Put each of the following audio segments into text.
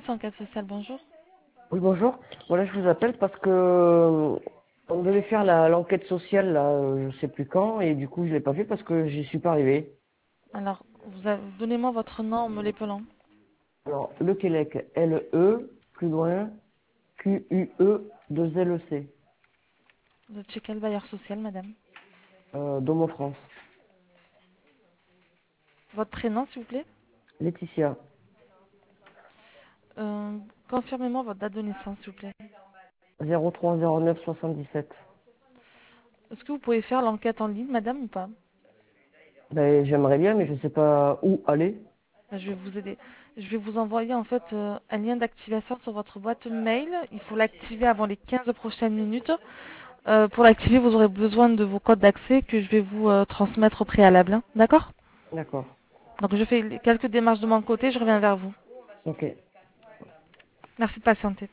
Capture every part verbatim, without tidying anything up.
service enquête sociale, bonjour. Oui, bonjour. Voilà, je vous appelle parce que euh, on devait faire la- l'enquête sociale, là, euh, je sais plus quand, et du coup, je l'ai pas fait parce que j'y suis pas arrivé. Alors, vous avez- donnez-moi votre nom en me l'épelant. Alors, Le Quélec, L E, plus loin, Q U E, deux L E C, Vous êtes chez quel bailleur social, madame? euh, Domo France. Votre prénom, s'il vous plaît? Laetitia, Euh, Confirmez-moi votre date de naissance, s'il vous plaît. zéro trois zéro neuf soixante-dix-sept. Est-ce que vous pouvez faire l'enquête en ligne, madame, ou pas? Ben, j'aimerais bien, mais je sais pas où aller. Ben, Je vais vous aider. Je vais vous envoyer en fait euh, un lien d'activation sur votre boîte mail. Il faut l'activer avant les quinze prochaines minutes. Euh, pour l'activer, vous aurez besoin de vos codes d'accès que je vais vous euh, transmettre au préalable, hein. D'accord? D'accord. Donc je fais les- quelques démarches de mon côté, je reviens vers vous. Ok. Merci de patienter.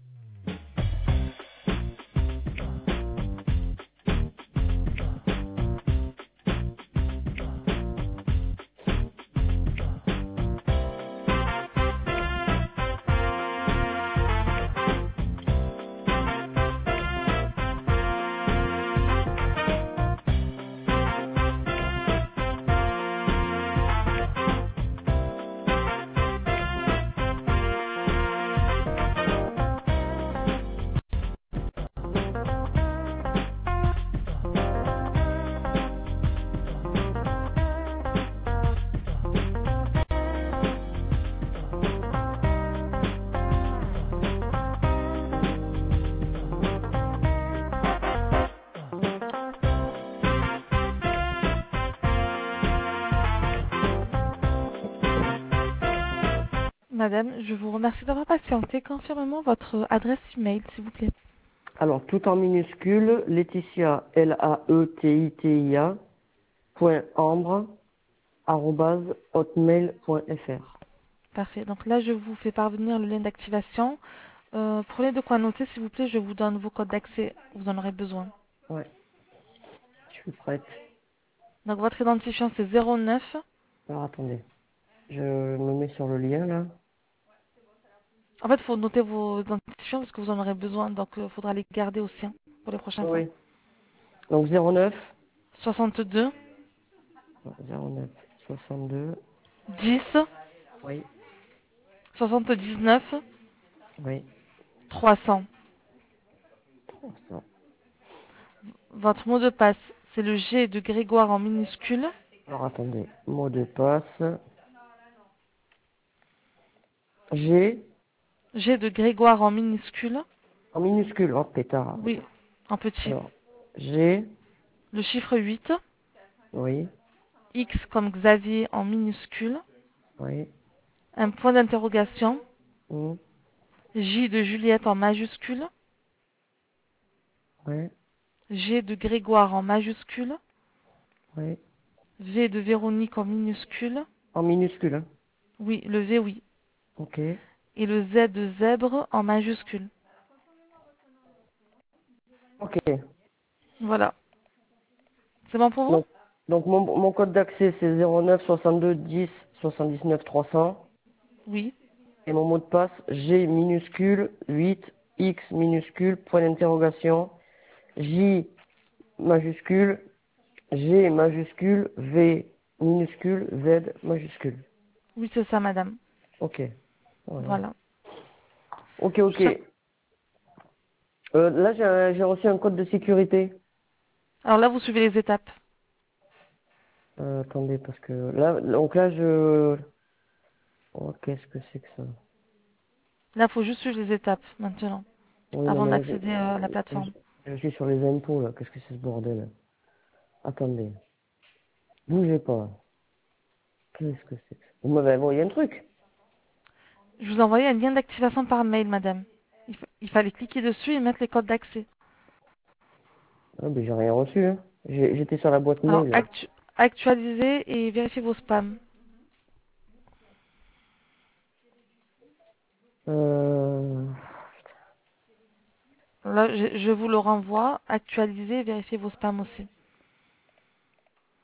Madame, je vous remercie d'avoir patienté. Confirmez-moi votre adresse email, s'il vous plaît. Alors, tout en minuscule, Laetitia, L A E T I T I A, point ambre, arobase hotmail point fr. Parfait. Donc là, je vous fais parvenir le lien d'activation. Euh, prenez de quoi noter, s'il vous plaît. Je vous donne vos codes d'accès. Vous en aurez besoin. Ouais, je suis prête. Donc votre identifiant, c'est zéro neuf. Alors attendez, je me mets sur le lien là. En fait, il faut noter vos identifiants parce que vous en aurez besoin. Donc il faudra les garder aussi, hein, pour les prochaines fois. Oui. Donc zéro neuf, soixante-deux, zéro neuf, soixante-deux, dix, oui, soixante-dix-neuf, oui, trois cents. trois cents. Votre mot de passe, c'est le G de Grégoire en minuscule. Alors attendez, mot de passe, G, G de Grégoire en minuscule. en minuscule, oh pétard. Oui, en petit. Alors, G, Le chiffre huit. oui, X comme Xavier en minuscule. oui, Un point d'interrogation. hum, J de Juliette en majuscule. oui, G de Grégoire en majuscule. oui, V de Véronique en minuscule. en minuscule, hein. Oui, le V, oui. Ok, Et le Z de zèbre en majuscule. ok. Voilà. C'est bon pour vous? Donc, donc mon, mon code d'accès c'est zéro neuf, soixante-deux, dix, soixante-dix-neuf, trois cents. Oui. Et mon mot de passe, G minuscule, huit, X minuscule, point d'interrogation, J majuscule, G majuscule, V minuscule, Z majuscule. Oui, c'est ça, madame. Ok. Voilà. Voilà. Ok, ok. Je- Euh, là, j'ai un- j'ai reçu un code de sécurité. Alors là, vous suivez les étapes. Euh, attendez, parce que là, donc là, je... Oh, qu'est-ce que c'est que ça? Là, il faut juste suivre les étapes maintenant, Oui, non, avant mais là, d'accéder je, à la je, plateforme. je suis sur les impôts, là. Qu'est-ce que c'est ce bordel? Attendez. Bougez pas. Qu'est-ce que c'est que ça? Vous m'avez envoyé un truc? Je vous ai envoyé un lien d'activation par mail, madame. Il, fa- il fallait cliquer dessus et mettre les codes d'accès. Ah, mais j'ai rien reçu, hein. J'ai- J'étais sur la boîte Alors, mail, là. actu- actualisez et vérifiez vos spams. Euh... Là, je, je vous le renvoie. Actualisez et vérifiez vos spams aussi.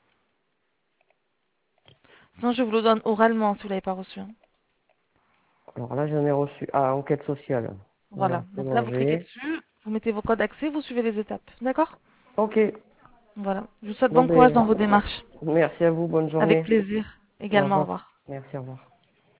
Sinon, je vous le donne oralement si vous ne l'avez pas reçu, hein. Alors là, j'en ai reçu. Ah, enquête sociale. Voilà, Voilà. c'est Donc là, bon, vous cliquez j'ai. dessus, vous mettez vos codes d'accès, vous suivez les étapes. D'accord? Ok. Voilà. Je vous souhaite Bon, bon courage dans ben, vos démarches. merci à vous. Bonne Avec journée. plaisir. Au Également, au revoir. revoir. Merci, au revoir.